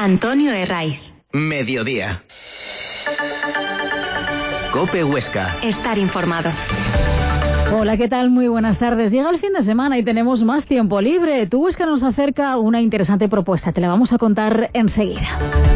Antonio Herraiz. Mediodía. COPE Huesca. Estar informado. Hola, ¿qué tal? Muy buenas tardes. Llega el fin de semana y tenemos más tiempo libre. Tu Huesca nos acerca una interesante propuesta. Te la vamos a contar enseguida.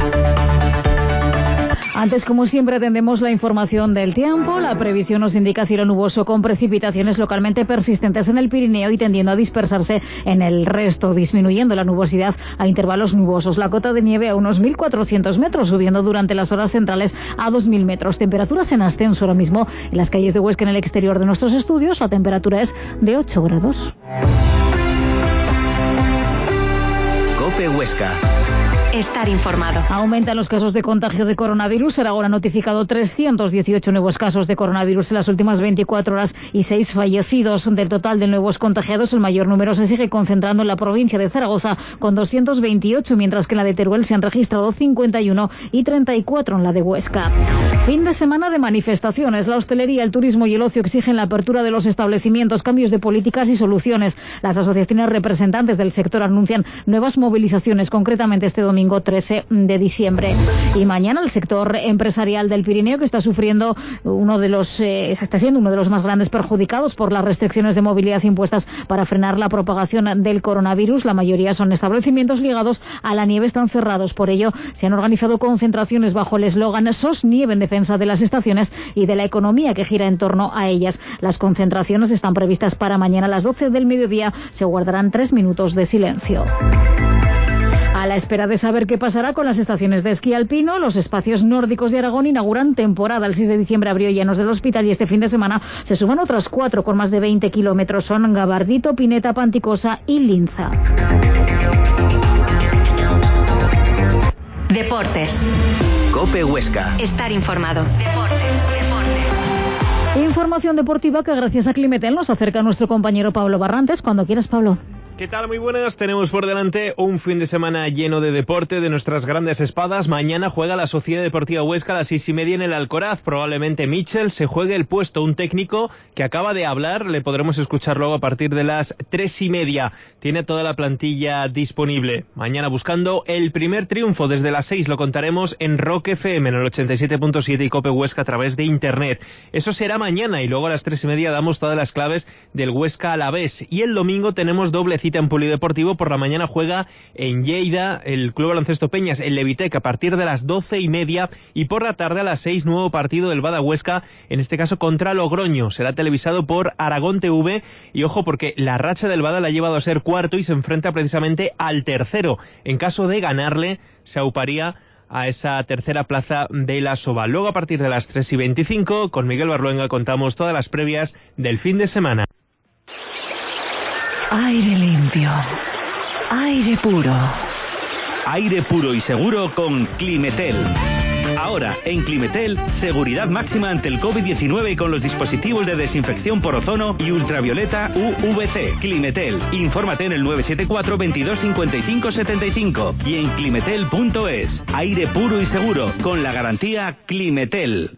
Antes, como siempre, atendemos la información del tiempo. La previsión nos indica cielo nuboso con precipitaciones localmente persistentes en el Pirineo y tendiendo a dispersarse en el resto, disminuyendo la nubosidad a intervalos nubosos. La cota de nieve a unos 1.400 metros, subiendo durante las horas centrales a 2.000 metros. Temperaturas en ascenso ahora mismo en las calles de Huesca, en el exterior de nuestros estudios. La temperatura es de 8 grados. COPE Huesca. Estar informado. Aumentan los casos de contagio de coronavirus. Aragón ha notificado 318 nuevos casos de coronavirus en las últimas 24 horas y 6 fallecidos. Del total de nuevos contagiados, el mayor número se sigue concentrando en la provincia de Zaragoza con 228, mientras que en la de Teruel se han registrado 51 y 34 en la de Huesca. Fin de semana de manifestaciones. La hostelería, el turismo y el ocio exigen la apertura de los establecimientos, cambios de políticas y soluciones. Las asociaciones representantes del sector anuncian nuevas movilizaciones, concretamente este domingo 13 de diciembre. Y mañana el sector empresarial del Pirineo, que está siendo uno de los más grandes perjudicados por las restricciones de movilidad impuestas para frenar la propagación del coronavirus. La mayoría son establecimientos ligados a la nieve, están cerrados. Por ello, se han organizado concentraciones bajo el eslogan SOS Nieve, en defensa de las estaciones y de la economía que gira en torno a ellas. Las concentraciones están previstas para mañana a las 12 del mediodía. Se guardarán 3 minutos de silencio. A la espera de saber qué pasará con las estaciones de esquí alpino, los espacios nórdicos de Aragón inauguran temporada. El 6 de diciembre abrió Llanos del Hospital y este fin de semana se suman otras 4 con más de 20 kilómetros. Son Gabardito, Pineta, Panticosa y Linza. Deportes. COPE Huesca. Estar informado. Información deportiva que gracias a Climetel nos acerca a nuestro compañero Pablo Barrantes. Cuando quieras, Pablo. ¿Qué tal? Muy buenas. Tenemos por delante un fin de semana lleno de deporte, de nuestras grandes espadas. Mañana juega la Sociedad Deportiva Huesca a las 6:30 en el Alcoraz. Probablemente Mitchell se juegue el puesto. Un técnico que acaba de hablar, le podremos escuchar luego a partir de las 3:30. Tiene toda la plantilla disponible. Mañana buscando el primer triunfo. Desde las 6 lo contaremos en Rock FM, en el 87.7 y COPE Huesca a través de internet. Eso será mañana y luego a las 3:30 damos todas las claves del Huesca Alavés. Y el domingo tenemos doble cita en Polideportivo. Por la mañana juega en Lleida el Club Baloncesto Peñas, el Levitec, a partir de las 12:30, y por la tarde a las 6 nuevo partido del Bada Huesca, en este caso contra Logroño. Será televisado por Aragón TV y ojo porque la racha del Bada la ha llevado a ser cuarto y se enfrenta precisamente al tercero. En caso de ganarle, se auparía a esa tercera plaza de la Soba. Luego a partir de las 3:25 con Miguel Barluenga contamos todas las previas del fin de semana. Aire limpio. Aire puro. Aire puro y seguro con Climetel. Ahora, en Climetel, seguridad máxima ante el COVID-19 con los dispositivos de desinfección por ozono y ultravioleta UVC. Climetel. Infórmate en el 974 22 55 75 y en climetel.es. Aire puro y seguro con la garantía Climetel.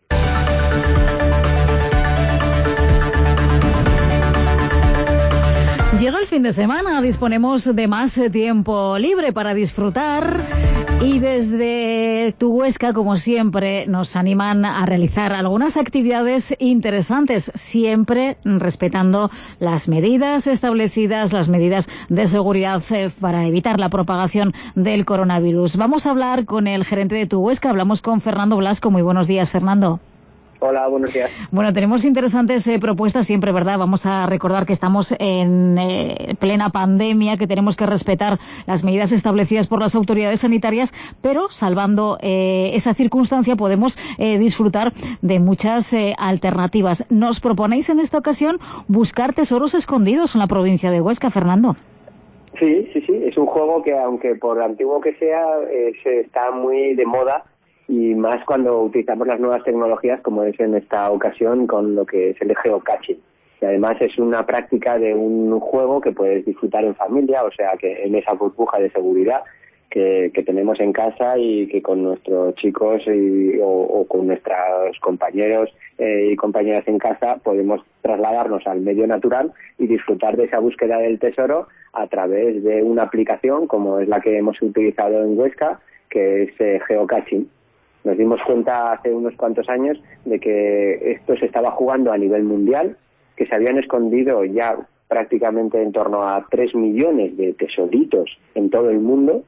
Llega el fin de semana, disponemos de más tiempo libre para disfrutar y desde Tu Huesca, como siempre, nos animan a realizar algunas actividades interesantes, siempre respetando las medidas establecidas, las medidas de seguridad para evitar la propagación del coronavirus. Vamos a hablar con el gerente de Tu Huesca, hablamos con Fernando Blasco. Muy buenos días, Fernando. Hola, buenos días. Bueno, tenemos interesantes propuestas siempre, ¿verdad? Vamos a recordar que estamos en plena pandemia, que tenemos que respetar las medidas establecidas por las autoridades sanitarias, pero salvando esa circunstancia podemos disfrutar de muchas alternativas. Nos proponéis en esta ocasión buscar tesoros escondidos en la provincia de Huesca, Fernando. Sí, es un juego que, aunque por antiguo que sea, está muy de moda, y más cuando utilizamos las nuevas tecnologías, como es en esta ocasión con lo que es el geocaching. Y además es una práctica de un juego que puedes disfrutar en familia, o sea que en esa burbuja de seguridad que tenemos en casa y que con nuestros chicos o con nuestros compañeros y compañeras en casa podemos trasladarnos al medio natural y disfrutar de esa búsqueda del tesoro a través de una aplicación como es la que hemos utilizado en Huesca, que es geocaching. Nos dimos cuenta hace unos cuantos años de que esto se estaba jugando a nivel mundial, que se habían escondido ya prácticamente en torno a 3 millones de tesoritos en todo el mundo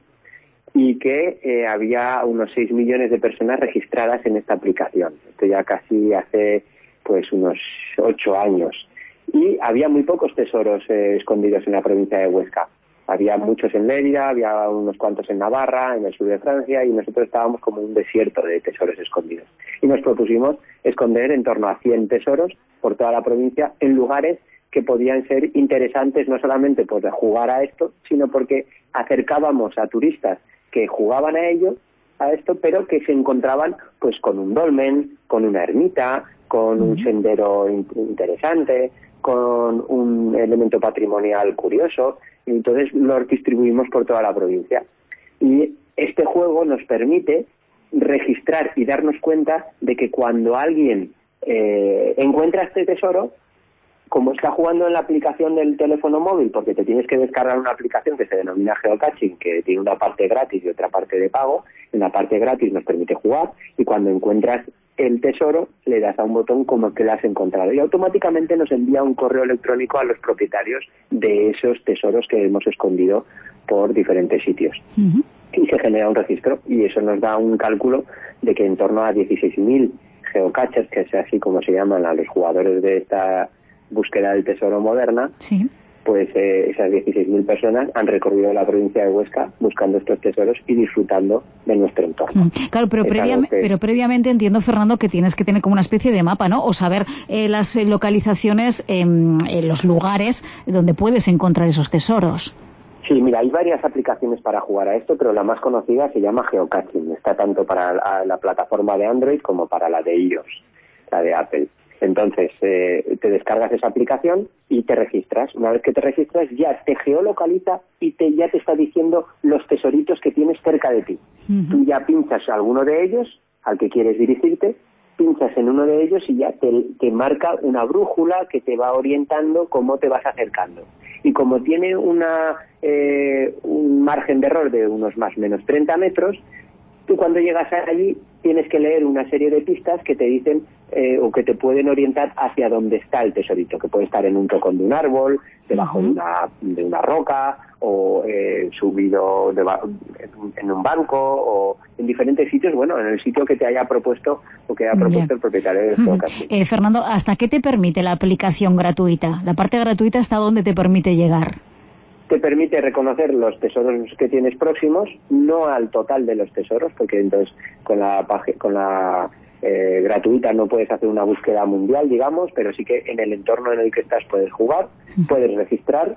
y que había unos 6 millones de personas registradas en esta aplicación. Esto ya casi hace pues unos 8 años. Y había muy pocos tesoros escondidos en la provincia de Huesca. Había muchos en Lérida, había unos cuantos en Navarra, en el sur de Francia, y nosotros estábamos como un desierto de tesoros escondidos. Y nos propusimos esconder en torno a 100 tesoros por toda la provincia en lugares que podían ser interesantes no solamente por jugar a esto, sino porque acercábamos a turistas que jugaban a esto, pero que se encontraban pues con un dolmen, con una ermita, con un sendero interesante, con un elemento patrimonial curioso, y entonces los distribuimos por toda la provincia. Y este juego nos permite registrar y darnos cuenta de que cuando alguien encuentra este tesoro, como está jugando en la aplicación del teléfono móvil, porque te tienes que descargar una aplicación que se denomina geocaching, que tiene una parte gratis y otra parte de pago. En la parte gratis nos permite jugar, y cuando encuentras el tesoro le das a un botón como que lo has encontrado, y automáticamente nos envía un correo electrónico a los propietarios de esos tesoros que hemos escondido por diferentes sitios. Y se genera un registro, y eso nos da un cálculo de que en torno a 16.000 geocachers, que es así como se llaman a los jugadores de esta búsqueda del tesoro moderna, sí, pues esas 16.000 personas han recorrido la provincia de Huesca buscando estos tesoros y disfrutando de nuestro entorno. Claro, pero previamente entiendo, Fernando, que tienes que tener como una especie de mapa, ¿no? O saber las localizaciones en los lugares donde puedes encontrar esos tesoros. Sí, mira, hay varias aplicaciones para jugar a esto, pero la más conocida se llama geocaching. Está tanto para la plataforma de Android como para la de iOS, la de Apple. Entonces, te descargas esa aplicación y te registras. Una vez que te registras, ya te geolocaliza y ya te está diciendo los tesoritos que tienes cerca de ti. Tú ya pinchas a alguno de ellos, al que quieres dirigirte, pinchas en uno de ellos y ya te marca una brújula que te va orientando cómo te vas acercando. Y como tiene un margen de error de unos más o menos 30 metros, tú cuando llegas allí tienes que leer una serie de pistas que te dicen o que te pueden orientar hacia dónde está el tesorito, que puede estar en un tocón de un árbol, debajo de una roca, o subido en un banco, o en diferentes sitios, bueno, en el sitio que te haya propuesto o que haya propuesto el propietario del geocaching. Fernando, ¿hasta qué te permite la aplicación gratuita? ¿La parte gratuita hasta dónde te permite llegar? Te permite reconocer los tesoros que tienes próximos, no al total de los tesoros, porque entonces con la gratuita no puedes hacer una búsqueda mundial, digamos, pero sí que en el entorno en el que estás puedes jugar, puedes registrar,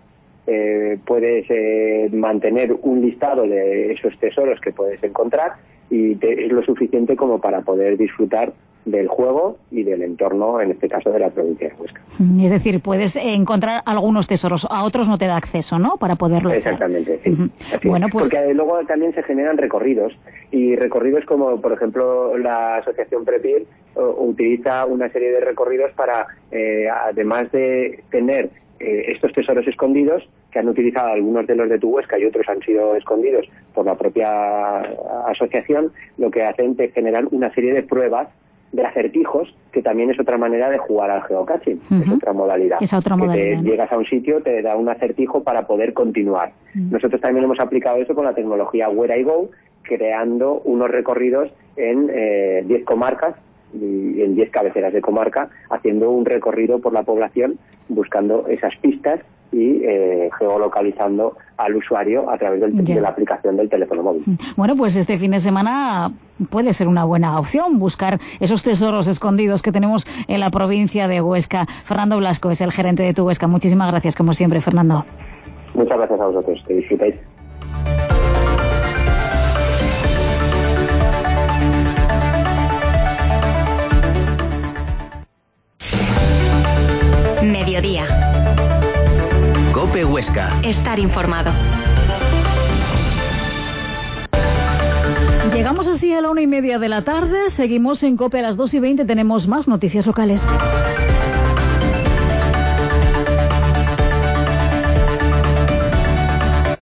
puedes mantener un listado de esos tesoros que puedes encontrar, y es lo suficiente como para poder disfrutar del juego y del entorno, en este caso de la provincia de Huesca. Es decir, puedes encontrar algunos tesoros, a otros no te da acceso, ¿no?, para poderlo hacer. Exactamente, sí. Bueno, pues... Porque luego también se generan recorridos, y recorridos como, por ejemplo, la asociación Prepir utiliza una serie de recorridos para, además de tener estos tesoros escondidos, que han utilizado algunos de los de tu Huesca y otros han sido escondidos por la propia asociación, lo que hacen es generar una serie de pruebas de acertijos, que también es otra manera de jugar al geocaching, es otra modalidad. Llegas a un sitio, te da un acertijo para poder continuar. Nosotros también hemos aplicado eso con la tecnología Where I Go, creando unos recorridos en 10 comarcas y en 10 cabeceras de comarca, haciendo un recorrido por la población, buscando esas pistas y geolocalizando al usuario a través de la aplicación del teléfono móvil. Bueno, pues este fin de semana puede ser una buena opción buscar esos tesoros escondidos que tenemos en la provincia de Huesca. Fernando Blasco es el gerente de Tu Huesca. Muchísimas gracias, como siempre, Fernando. Muchas gracias a vosotros, que disfrutéis. Mediodía. COPE Huesca. Estar informado. Llegamos así a la 1:30 de la tarde. Seguimos en COPE a las 2:20. Tenemos más noticias locales.